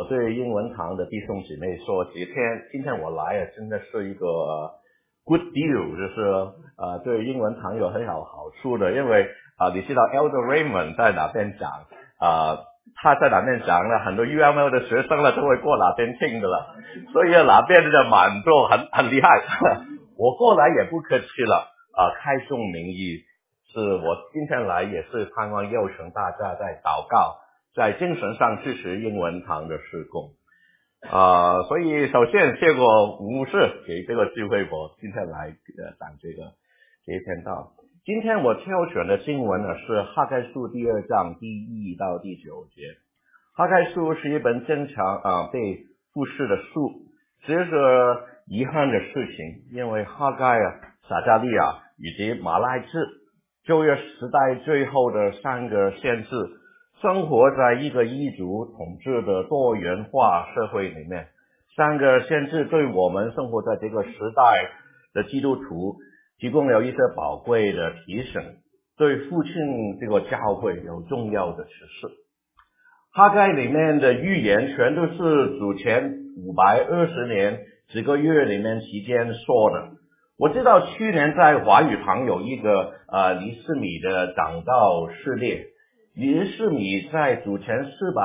我对英文堂的弟兄姊妹说，今天我来真的是一个good deal， 就是对英文堂有很好处的，因为你知道 Elder Raymond 在哪边讲他在哪边讲呢，很多 UML 的学生呢都会过哪边听的了，所以哪边的满座很厉害。我过来也不客气了开宗明义，是我今天来也是盼望邀请大家在祷告，在精神上支持英文堂的事工所以首先谢过吴牧师给这个机会，我今天来讲这一篇道。今天我挑选的经文呢是哈该书第2章第1到第9节。哈该书是一本经常被忽视的书，这是遗憾的事情，因为哈该撒迦利亚以及马来志旧约时代最后的3个先知生活在一个异族统治的多元化社会里面。3个先知对我们生活在这个时代的基督徒提供了一些宝贵的提醒，对复兴这个教会有重要的指示。哈该里面的预言全都是主前520年几个月里面期间说的。我知道去年在华语堂有一个黎士米的讲道系列，黎士米在主前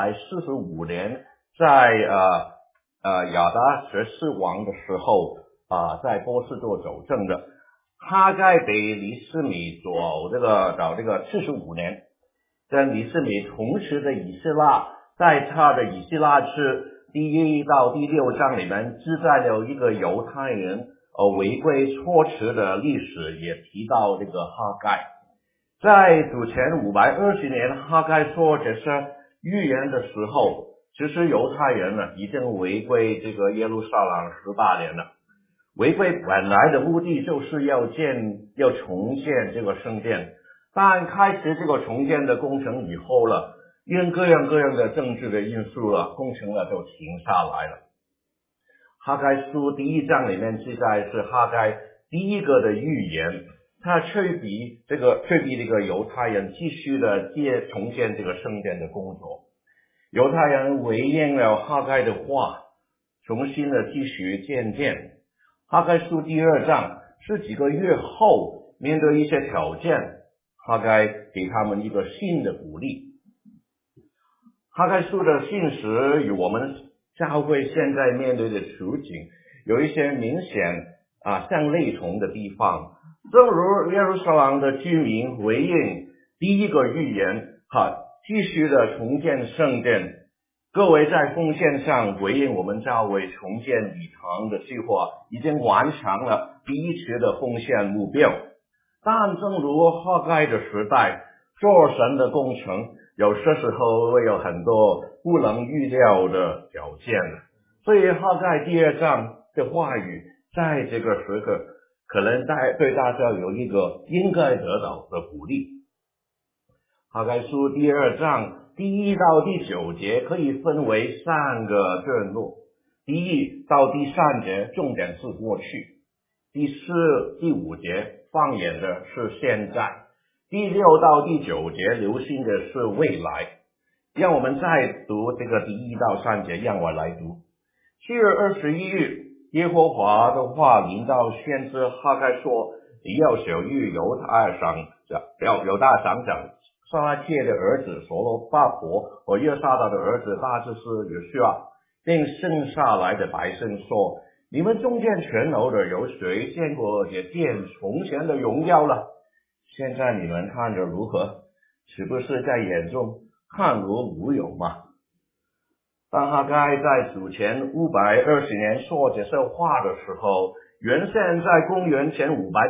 445年在亚达薛西王的时候在波斯做主政的。哈该比黎士米找这个75年，跟黎士米同时的以斯拉，在他的以斯拉记第1到第6章里面记载了一个犹太人违规措辞的历史，也提到这个哈该。在主前520年哈该说这些预言的时候，其实犹太人呢已经违规这个耶路撒冷18年了。违规本来的目的就是要重建这个圣殿，但开始这个重建的工程以后了，因各样的政治的因素了，工程了就停下来了。哈该书第1章里面记载是哈该第一个的预言，他催逼这个犹太人继续的重建这个圣殿的工作。犹太人回应了哈该的话，重新的继续建殿。哈该书第2章是几个月后，面对一些挑战，哈该给他们一个新的鼓励。哈该书的信实与我们教会现在面对的处境有一些明显相类同的地方。正如耶路撒冷的居民回应第一个预言继续的重建圣殿，各位在奉献上回应我们教会重建礼堂的计划，已经完成了第一期的奉献目标。但正如哈该的时代，做神的工程有些时候会有很多不能预料的条件，所以哈该第2章的话语在这个时刻可能对大家有一个应该得到的鼓励。哈该书第2章第1到第9节可以分为3个段落。第1到第3节重点是过去，第4、第5节放眼的是现在，第6到第9节留心的是未来。让我们再读这个第1到3节，让我来读。7月21日，耶和华的话临到先知哈该说，你要晓谕犹大长撒拉切的儿子所罗巴伯和约沙达的儿子大祭司约书亚，并剩下来的百姓说，你们中间全楼的有谁见过这殿从前的荣耀了？现在你们看着如何？是不是在眼中看如无有吗？当哈该在主前520年说这些话的时候，原先在公元前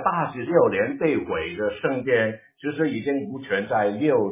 586年被毁的圣殿其实已经不存在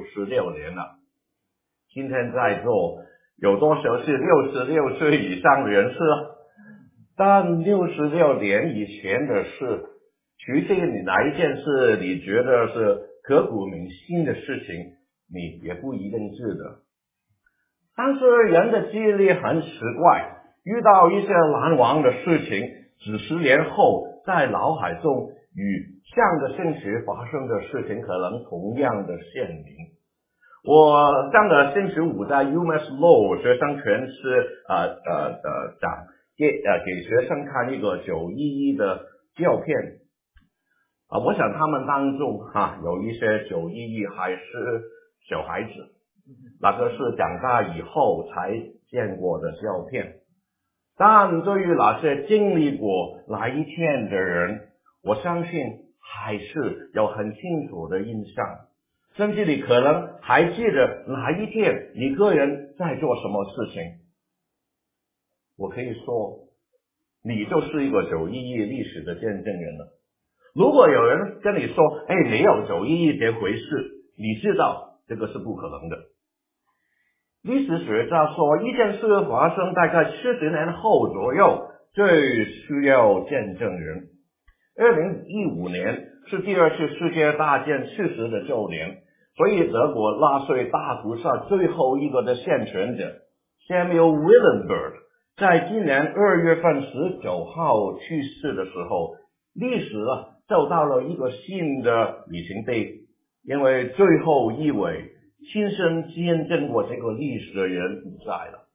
66年了。今天在座有多少是66岁以上的人士？但66年以前的事，除非你哪一件事你觉得是刻骨铭心的事情，你也不一定记得。但是人的记忆力很奇怪，遇到一些难忘的事情，几十年后在脑海中与上个星期发生的事情可能同样的鲜明。 我上个星期五在 UMass Law 学生全是讲给学生看一个911的照片我想他们当中有一些911还是小孩子，那个是长大以后才见过的照片。但对于那些经历过那一天的人，我相信还是有很清楚的印象，甚至你可能还记得哪一天你个人在做什么事情。我可以说你就是一个911历史的见证人了。如果有人跟你说没有911这回事，你知道这个是不可能的。历史学家说一件事发生大概70年后左右最需要见证人。2015年是第二次世界大战40的周年，所以德国纳粹大屠杀最后一个的幸存者 Samuel Willenberg 在今年2月份19号去世的时候，历史走到了一个新的里程碑，因为最后一位亲身见证过这个历史的人不在了。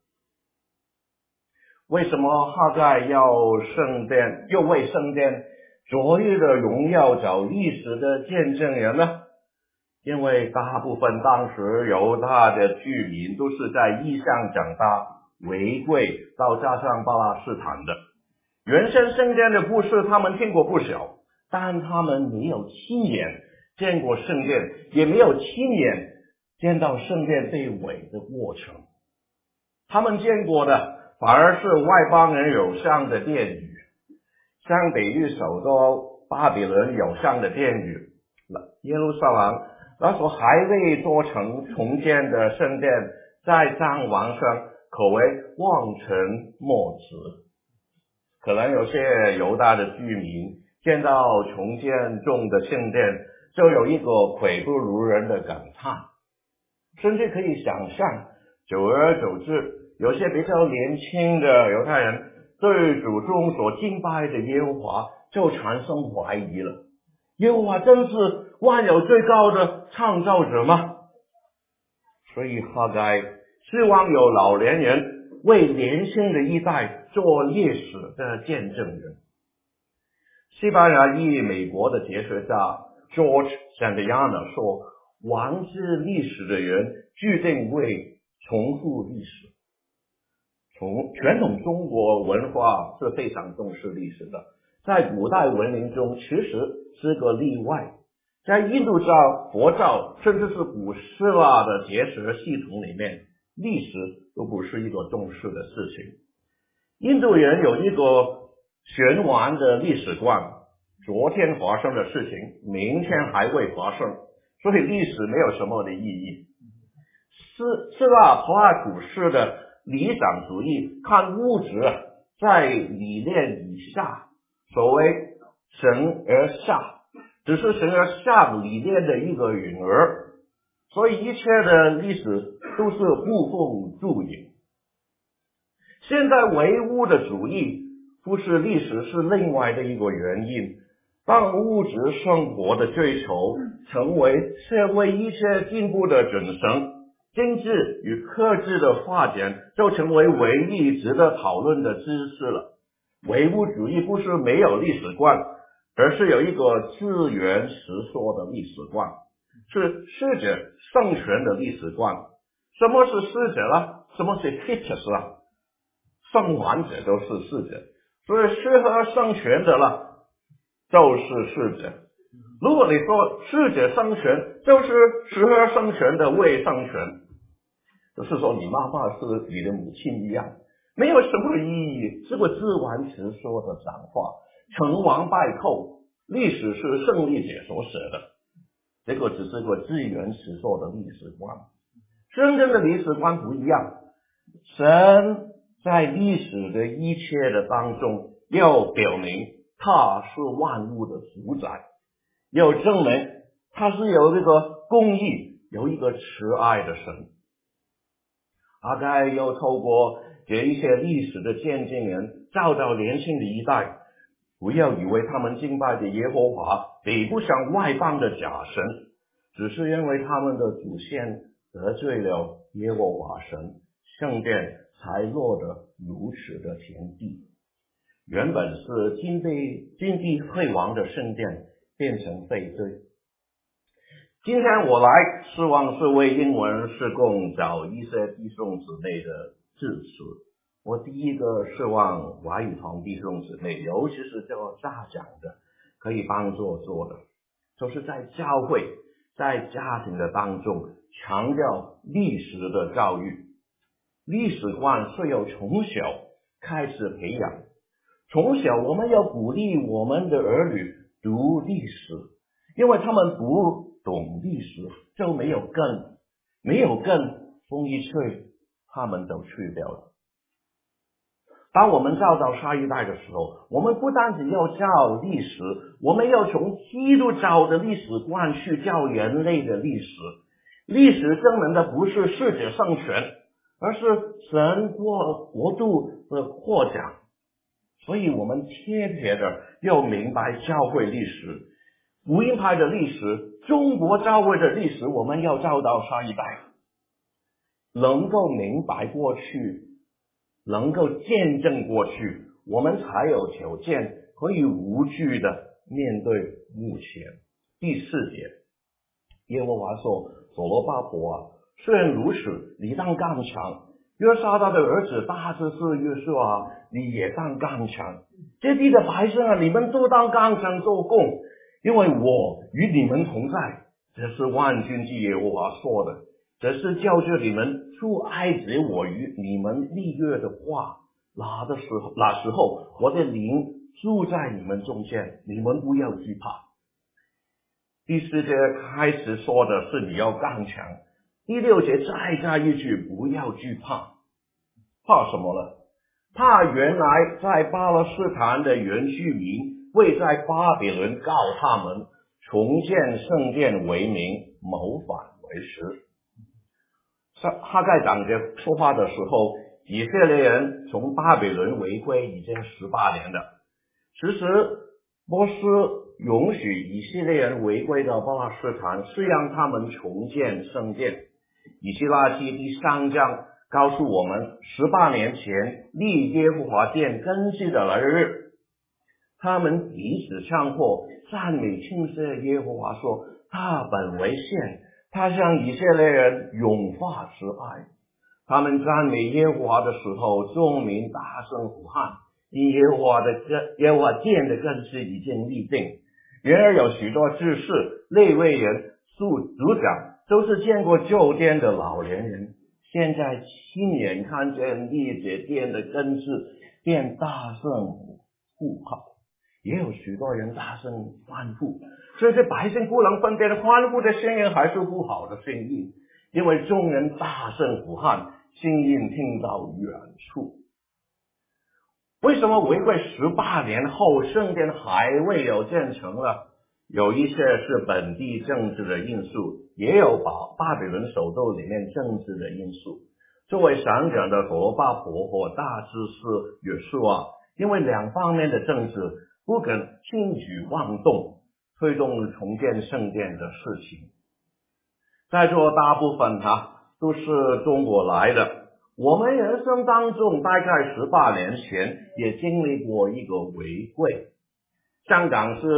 为什么哈该要为圣殿昨日的荣耀找历史的见证人呢？因为大部分当时犹太的居民都是在异乡长大，回归到加上巴勒斯坦的。原先圣殿的故事他们听过不少，但他们没有亲眼见过圣殿，也没有亲眼见到圣殿被毁的过程。他们见过的反而是外邦人有上的殿宇，相比于首都巴比伦有上的殿宇，耶路撒冷那所还未做成重建的圣殿，在张王上可谓望尘莫及。可能有些犹大的居民见到重建中的圣殿，就有一个愧不如人的感叹，甚至可以想象，久而久之，有些比较年轻的犹太人对祖宗所敬拜的耶和华就产生怀疑了。耶和华真是万有最高的创造者吗？所以哈该希望有老年人为年轻的一代做历史的见证人。西班牙裔美国的哲学家 George Santayana 说，忘记历史的人注定会重复历史。传统中国文化是非常重视历史的，在古代文明中其实是个例外。在印度教、佛教甚至是古希腊的哲学系统里面，历史都不是一个重视的事情。印度人有一个玄幻的历史观，昨天发生的事情明天还会发生，所以历史没有什么的意义。希腊柏拉图式的理想主义看物质在理念以下，所谓神而下，只是神而下理念的一个允儿，所以一切的历史都是捕风捉影。现在唯物的主义忽视历史是另外的一个原因，当物质生活的追求成为社会一切进步的准绳，经济与科技的发展就成为唯一值得讨论的知识了。唯物主义不是没有历史观，而是有一个自圆实说的历史观，是适者生存的历史观。什么是适者呢？什么是 features 呢？生还者都是适者，所以适合生存的了就是适者。如果你说适者生存就是适合生存的未生存，就是说你妈妈是你的母亲一样，没有什么意义，是个自圆其说的讲话，成王败寇。历史是胜利者所写的，这个只是个自圆其说的历史观。真正的历史观不一样，神在历史的一切的当中要表明他是万物的主宰，要证明他是有这个公义，有一个慈爱的神。哈该又透过这一些历史的见证人教导年轻的一代，不要以为他们敬拜的耶和华比不上外邦的假神，只是因为他们的祖先得罪了耶和华神，圣殿才落得如此的田地。原本是金碧辉煌的圣殿变成废墟。今天我来希望是为英文事工找一些弟兄姊妹的支持。我第一个希望华语堂弟兄姊妹，尤其是做家长的，可以帮助做的，就是在教会在家庭的当中强调历史的教育。历史观是要从小开始培养，从小我们要鼓励我们的儿女读历史，因为他们不懂历史就没有根，风一吹他们都去掉了。当我们教导下一代的时候，我们不单只要教历史，我们要从基督教的历史观去教人类的历史。历史证明的不是世界圣权，而是神国度的扩展。所以我们贴切的要明白教会历史，福音派的历史，中国教会的历史，我们要教导下一代，能够明白过去，能够见证过去，我们才有条件可以无惧的面对目前。第4节，耶和华说：所罗巴伯啊，虽然如此，你当刚强。约沙大的儿子大祭司约书啊，你也当刚强。这地的百姓啊，你们都当刚强做工，因为我与你们同在。这是万军之耶和华说的，这是叫着你们出埃及我与你们立约的话。那时候我的灵住在你们中间，你们不要惧怕。第4节开始说的是你要刚强，第6节再加一句不要惧怕。怕什么呢？怕原来在巴勒斯坦的原居民会在巴比伦告他们重建圣殿为名，谋反为实。哈该长者说话的时候，以色列人从巴比伦回归已经18年了。其实波斯允许以色列人回归到巴勒斯坦，是让他们重建圣殿。以西拉记第3章告诉我们，18年前立耶和华殿根基的来日，他们彼此相和，赞美庆谢耶和华，说他本为善，他向以色列人永发慈爱。他们赞美耶和华的时候，众民大声呼喊，因耶和华殿的根基已经立定。然而有许多执事、利未人、族长，都是见过旧殿的老年人，现在亲眼看见立这殿的根基，便大声呼号。也有许多人大声欢呼，这些百姓不能分辨欢呼的声音还是不好的声音，因为众人大声呼喊，声音听到远处。为什么回归18年后圣殿还未有建成呢？有一些是本地政治的因素，也有巴比伦首都里面政治的因素。作为省长的所罗巴伯和大祭司约书亚，因为两方面的政治不肯轻举妄动，推动重建圣殿的事情。在座大部分都是中国来的，我们人生当中大概18年前也经历过一个回归。香港是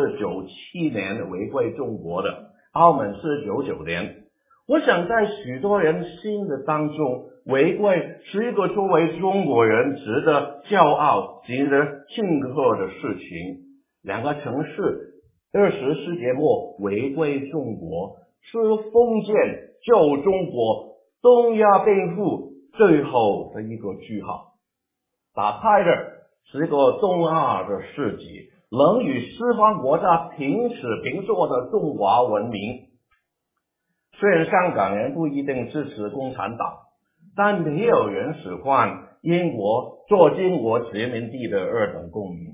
97年回归中国的，澳门是99年。我想在许多人心的当中，回归是一个作为中国人值得骄傲、值得庆贺的事情。两个城市20世纪末回归中国，是封建旧中国东亚病夫最后的一个句号，打开的是一个东亚的世纪，能与西方国家平起平坐的中华文明。虽然香港人不一定支持共产党，但没有人喜欢英国做英国殖民地的二等公民。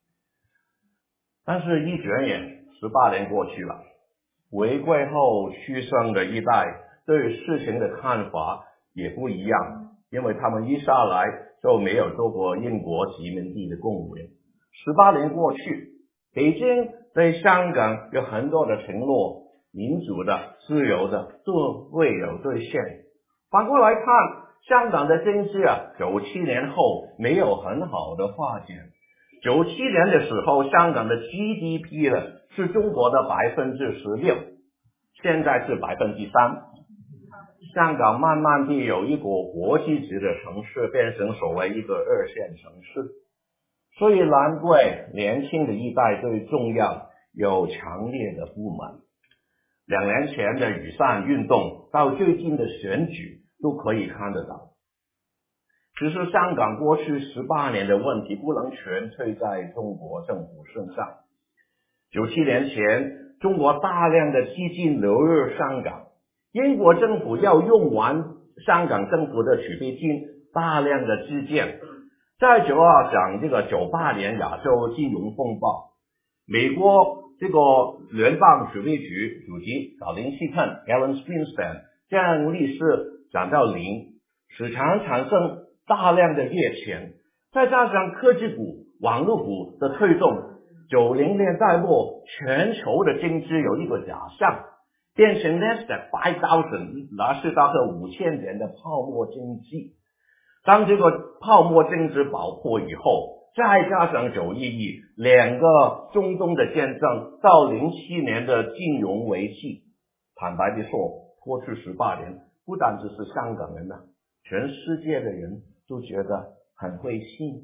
但是一转眼18年过去了，回归后出生的一代对事情的看法也不一样，因为他们一下来就没有做过英国殖民地的公民。18年过去，北京对香港有很多的承诺， 民主的、自由的都未有兑现。反过来看，香港的经济97年后没有很好的发展。97年的时候，香港的 GDP 是中国的16%，现在是3%。香港慢慢地由一个国际级的城市变成所谓一个2线城市，所以难怪年轻的一代对中央有强烈的不满。2年前的雨伞运动到最近的选举都可以看得到。只是香港过去18年的问题不能全推在中国政府身上。97年前，中国大量的基金流入香港，英国政府要用完香港政府的储备金，大量的基建。再就要讲这个98年亚洲金融风暴，美国这个联邦储备局主席小林希肯 Alan Greenspan 将利息涨到0，市场产生大量的热钱，再加上科技股、网络股的推动，90年代末全球的经济有一个假象，变成 Nasdaq 5000，那是大概5000年的泡沫经济。当这个泡沫经济爆破以后，再加上911两个中东的见证，到07年的金融危机，坦白地说，过去18年不单只是香港人全世界的人都觉得很灰心。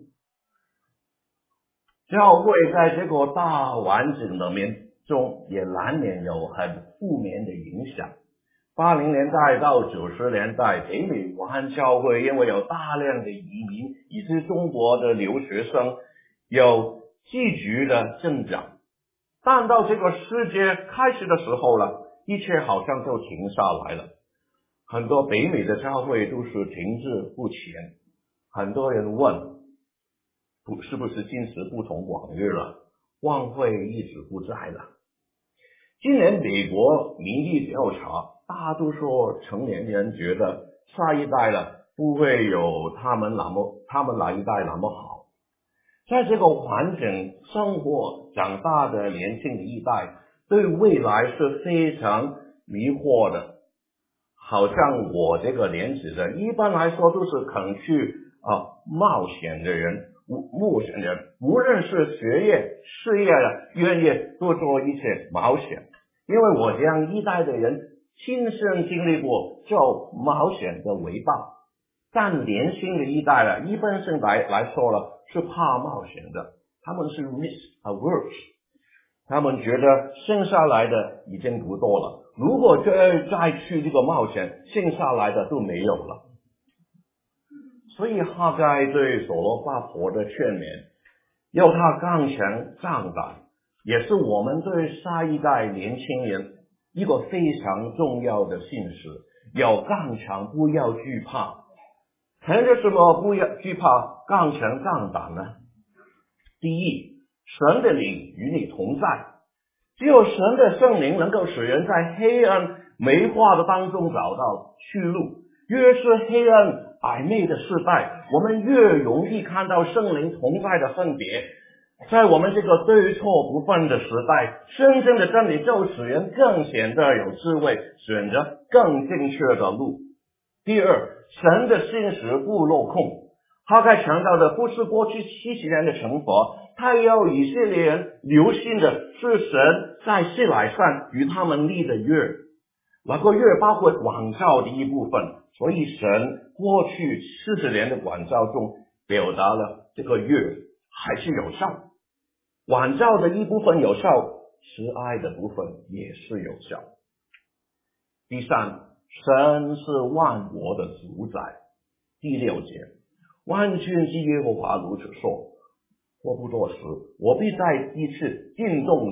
教会在这个大环境里面中也难免有很负面的影响。80年代到90年代，北美湾教会因为有大量的移民以及中国的留学生有急剧的增长，但到这个世界开始的时候一切好像就停下来了。很多北美的教会都是停滞不前，很多人问是不是今时不同往日了，望会一直不在了。今年美国民意调查，大多数成年人觉得下一代不会有他们那一代那么好。在这个环境生活长大的年轻的一代对未来是非常迷惑的，好像我这个年纪的一般来说都是肯去冒险的人，无论是学业事业愿意多做一些冒险。因为我这样一代的人亲身经历过做冒险的回报，但年轻的一代一般性来说是怕冒险的，他们是 risk averse， 他们觉得剩下来的已经不多了，如果再去这个冒险，剩下来的都没有了。所以哈该对所罗巴伯的劝勉，要他刚强壮胆，也是我们对下一代年轻人一个非常重要的信息，要刚强，不要惧怕。凭着什么不要惧怕，刚强壮胆呢？第一，神的灵与你同在，只有神的圣灵能够使人在黑暗美化的当中找到去路。越是黑暗暧昧的世代，我们越容易看到圣灵同在的分别。在我们这个对错不分的时代，真正的真理就使人更显得有智慧，选择更正确的路。第二，神的信实不落空。哈该强调的不是过去70年的惩罚，他要以色列人留心的是神在西乃山与他们立的约，那个约包括管教的一部分，所以神过去40年的管教中表达了这个约还是有效，管教的一部分有效，慈爱的部分也是有效。第三，神是万国的主宰。第6节，万军之耶和华如此说，或不多时，我必在地次震动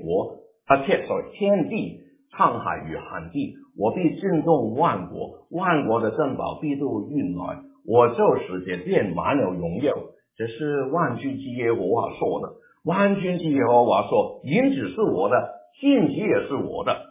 天地，沧海与旱地，我必震动万国，万国的珍宝必都运来，我就使这殿满了荣耀。这是万军之耶和华说的。万军之耶和华说，银子是我的，荆棘也是我的。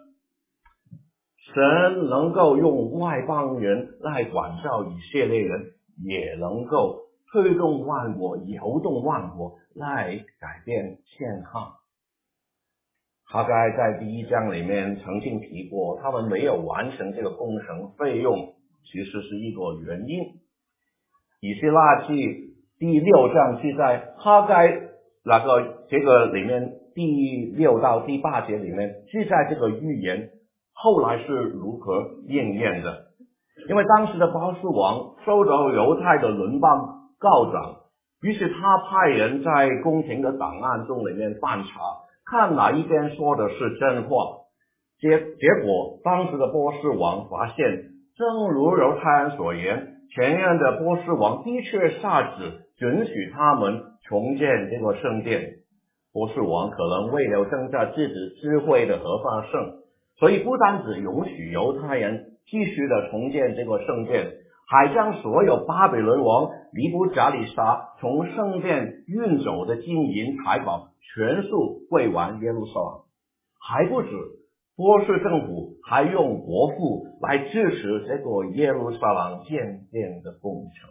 神能够用外邦人来管教以色列人，也能够推动万国，摇动万国来改变现况。 哈该在第1章里面曾经提过，他们没有完成这个工程费用其实是一个原因。以斯拉记第6章记载哈该这个里面第6到第8节里面记载这个预言后来是如何应验的。因为当时的波斯王受到犹太的邻邦告状，于是他派人在宫廷的档案中里面翻查，看哪一边说的是真话。结果当时的波斯王发现，正如犹太人所言，前任的波斯王的确下旨准许他们重建这个圣殿。波斯王可能为了增加自己智慧的合法性，所以不单只允许犹太人继续的重建这个圣殿，还将所有巴比伦王尼布甲尼撒从圣殿运走的金银财宝全数归还耶路撒冷。还不止，波斯政府还用国库来支持这个耶路撒冷建殿的工程。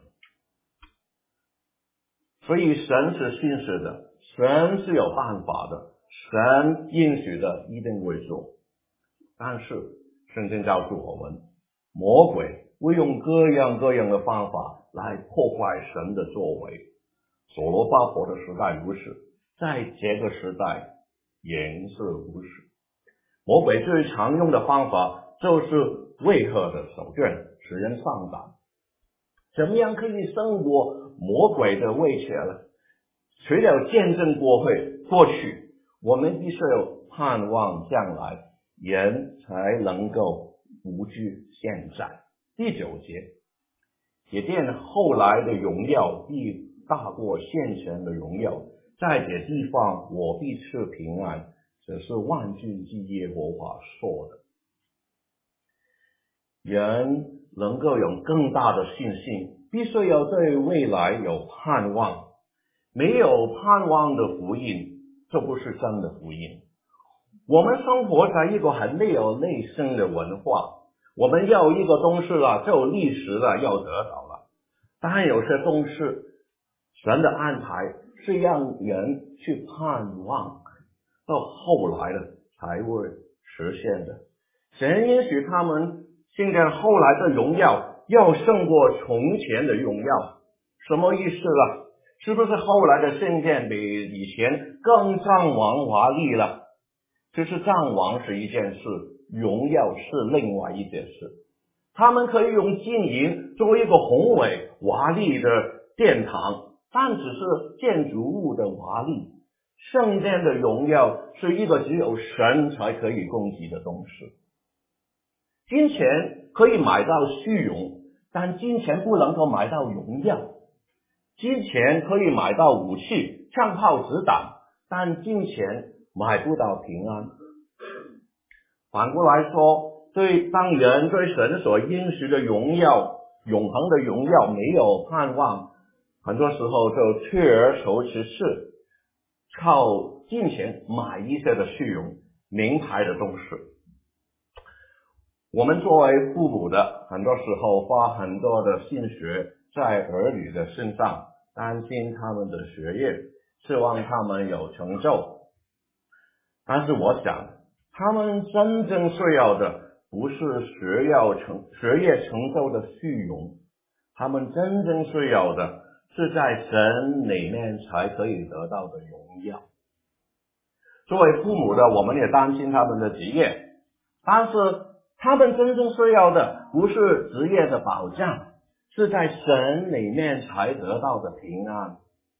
所以神是信实的，神是有办法的，神应许的一定会做。但是圣经告诉我们，魔鬼会用各样各样的方法来破坏神的作为。所罗巴伯的时代如此，在这个时代也是如此。魔鬼最常用的方法就是威吓的手段，使人上当。怎么样可以胜过魔鬼的威胁呢？除了见证过去，我们必须有盼望将来，人才能够不惧现在。第9节，也见后来的荣耀必大过现前的荣耀，在这地方我必赐平安，这是万军之耶和华说的。人能够有更大的信心，必须要对未来有盼望。没有盼望的福音，这不是真的福音。我们生活在一个很没有内心的文化，我们要一个东西了，就立时了要得到了。但有些东西，神的安排是让人去盼望，到后来的才会实现的。神允许他们现在后来的荣耀要胜过从前的荣耀，什么意思呢？是不是后来的圣殿比以前更张王华丽了？其实张王是一件事，荣耀是另外一件事。他们可以用金银做一个宏伟华丽的殿堂，但只是建筑物的华丽。圣殿的荣耀是一个只有神才可以供给的东西。金钱可以买到虚荣，但金钱不能够买到荣耀。金钱可以买到武器、枪炮、子弹，但金钱买不到平安。反过来说，当人对神所应许的荣耀、永恒的荣耀没有盼望，很多时候就退而求其次，靠金钱买一些的虚荣、名牌的东西。我们作为父母的，很多时候花很多的心血在儿女的身上，担心他们的学业，希望他们有成就。但是我想，他们真正需要的不是学业成就的虚荣，他们真正需要的是在神里面才可以得到的荣耀。作为父母的，我们也担心他们的职业，但是他们真正需要的不是职业的保障，是在神里面才得到的平安。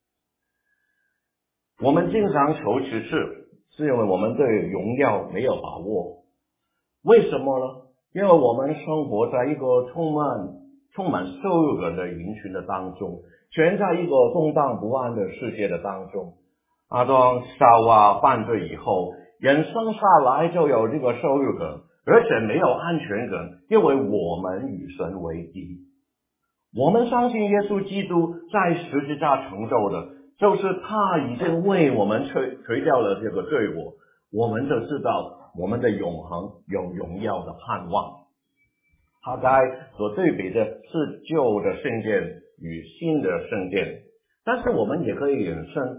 我们经常求其次，是因为我们对荣耀没有把握。为什么呢？因为我们生活在一个充满羞辱的人群的当中，全在一个动荡不安的世界的当中。当夏娃犯罪以后，人生下来就有这个羞辱感，而且没有安全感，因为我们与神为敌。我们相信耶稣基督在十字架成就的，就是他已经为我们除掉了这个罪恶，我们就知道我们的永恒有荣耀的盼望。哈该所对比的是旧的圣殿与新的圣殿，但是我们也可以引申，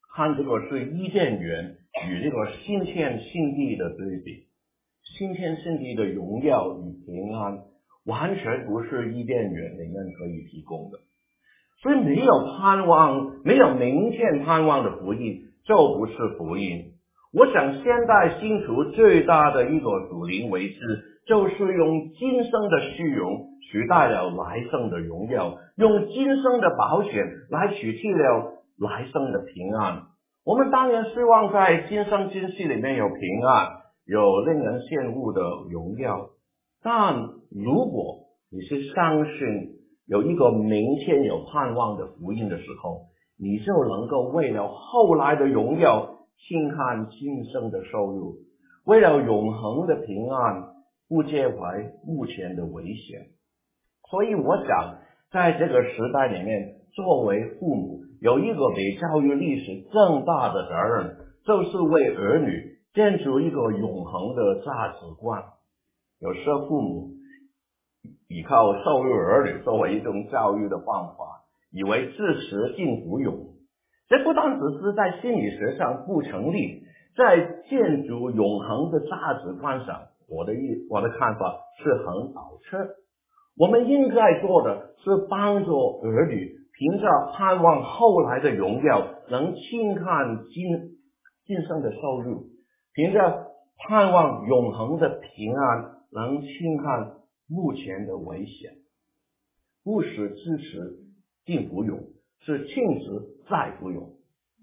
看这个是伊甸园与这个新天新地的对比。新天新地的荣耀与平安完全不是伊甸园里面可以提供的。所以没有盼望，没有明天盼望的福音就不是福音。我想现代信徒最大的一个属灵危机，就是用今生的虚荣取代了来生的荣耀，用今生的保险来取替了来生的平安。我们当然希望在今生今世里面有平安，有令人羡慕的荣耀，但如果你是相信有一个明天有盼望的福音的时候，你就能够为了后来的荣耀轻看今生的收入，为了永恒的平安不介怀目前的危险。所以我想在这个时代里面，作为父母有一个比教育历史更大的责任，就是为儿女建筑一个永恒的价值观。有时候父母依靠受育儿女作为一种教育的方法，以为自食尽福有，这不单只是在心理学上不成立，在建筑永恒的价值观上，我的看法是很倒车。我们应该做的是帮助儿女凭着盼望后来的荣耀，能轻看今生的收入，凭着盼望永恒的平安，能轻看目前的危险。不是支持尽福有，是庆值再福有。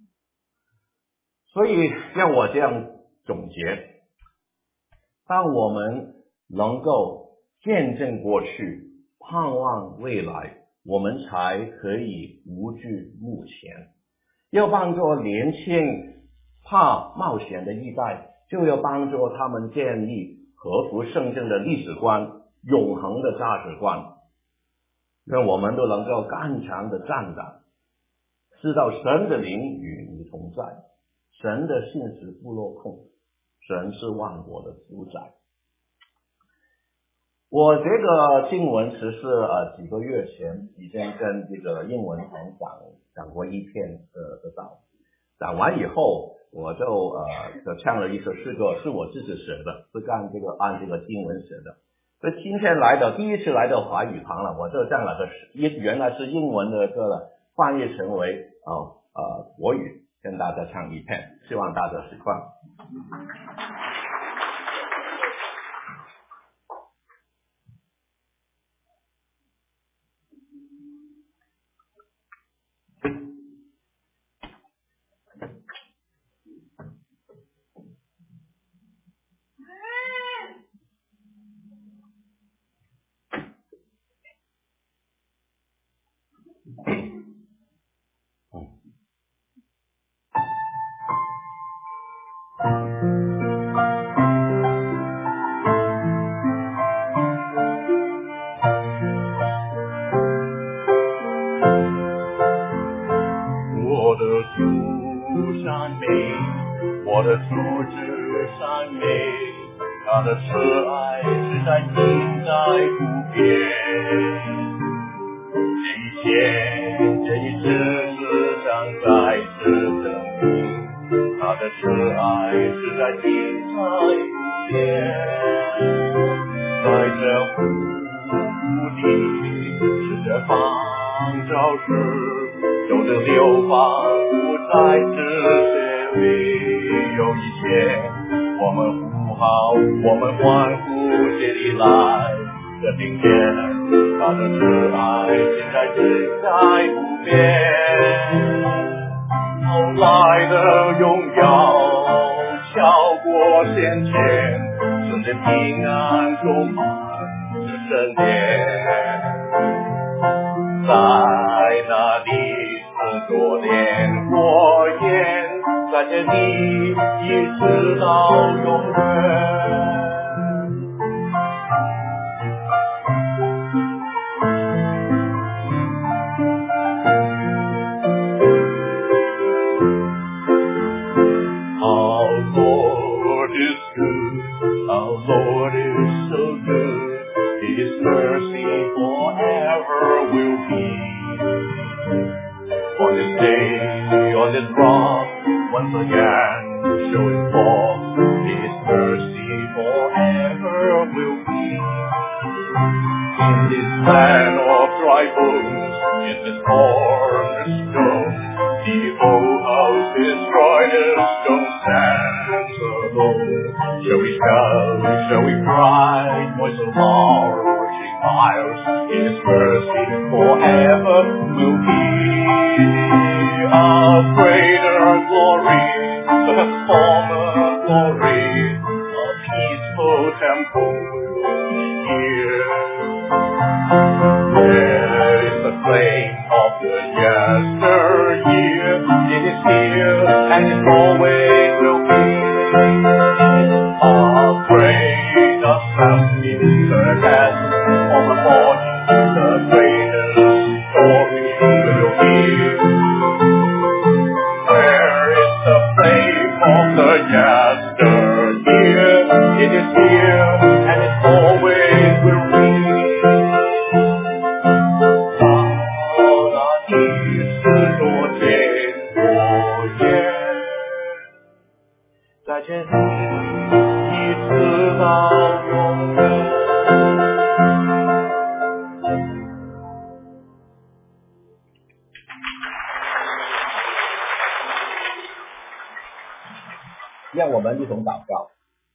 所以让我这样总结，当我们能够见证过去，盼望未来，我们才可以无惧目前。要帮助年轻怕冒险的一代，就要帮助他们建立合乎圣经的历史观，永恒的价值观，让我们都能够刚强的站岗，知道神的灵与你同在，神的信实不落空，神是万国的主宰。我这个经文其实几个月前已经跟这个英文同讲过一篇的道，讲完以后我就唱了一首诗歌，是我自己写的，是按这个经文写的。所以今天第一次来到华语堂了，我就将那个原来是英文的歌了翻译成为国语，跟大家唱一遍，希望大家喜欢。我的主赞美，我的主旨赞美，他的慈爱实在近在不变。这一次是想再次证明，他的慈爱实在近在不变。在这无地是这方照时，有着流放不再是谁为有一切，我们呼号，我们欢呼，接力来的明天，他的慈爱现在正在不变。后来的荣耀超过先前，圣殿平安充满着圣殿，在那里是多年火焰，在这里一直到永远。Our Lord is good, our Lord is so good, His mercy forever will be. On this day, on this rock, once again showing forth His mercy forever will be. In this land of dry bones, in this cornerstone, the old house destroyed, the stone stands alone. Shall we shout, shall we cry, voice of marching miles, His mercy forever will be. A greater glory, the former glory, a peaceful temple will be here. Where is the flame of the yesteryear? It is here, and it always will be. A great assembly, the head of the body, the greatest story will hear. Where is the flame of the yesteryear? It is here, and it always will be. 再见你，一直到永远。让我们一同祷告。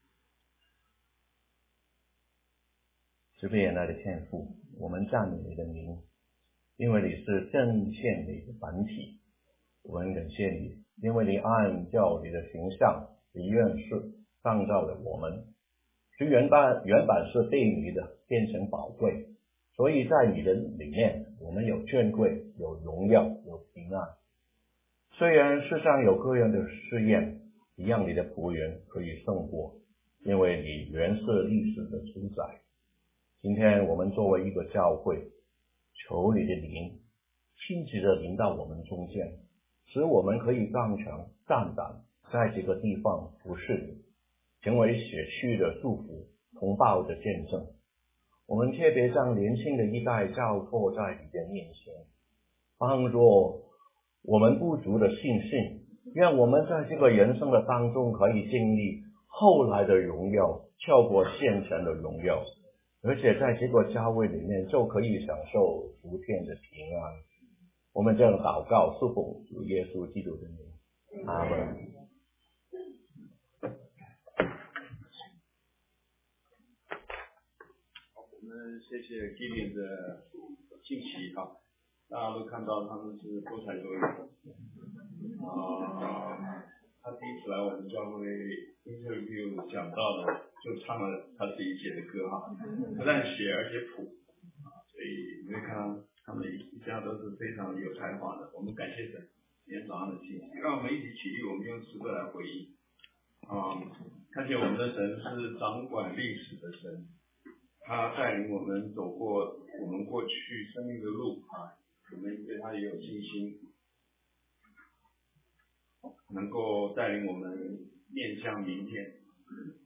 慈悲仁爱的天父，我们赞美你的名，因为你是正线的一个本体。我们感谢你，因为你按照你的形象、你愿是创造了我们，是原本是卑微的，变成宝贵。所以在你的里面，我们有尊贵，有荣耀，有平安。虽然世上有各样的试验，一样你的仆人可以胜过，因为你原是历史的主宰。今天我们作为一个教会，求你的灵亲自的临到我们中间，使我们可以刚强站胆，在这个地方服侍你，成为血区的祝福，同胞的见证。我们特别将年轻的一代交托在你的面前，帮助我们不足的信心，让我们在这个人生的当中可以经历后来的荣耀，超过现前的荣耀，而且在这个教会里面就可以享受福天的平安。我们这样祷告，是奉主耶稣基督的名，阿门。 我们谢谢 Gillian 的信息哈，大家都看到他们是多才多艺。他第一次来我们教会 interview 讲到的，就唱了他自己写的歌哈，不但写而且谱，所以你会看到他们一家都是非常有才华的。我们感谢神今天早上的信息，让我们一起起立，我们用诗歌来回应。看见我们的神是掌管历史的神。他带领我们走过我们过去生命的路我们对他也有信心，能够带领我们面向明天。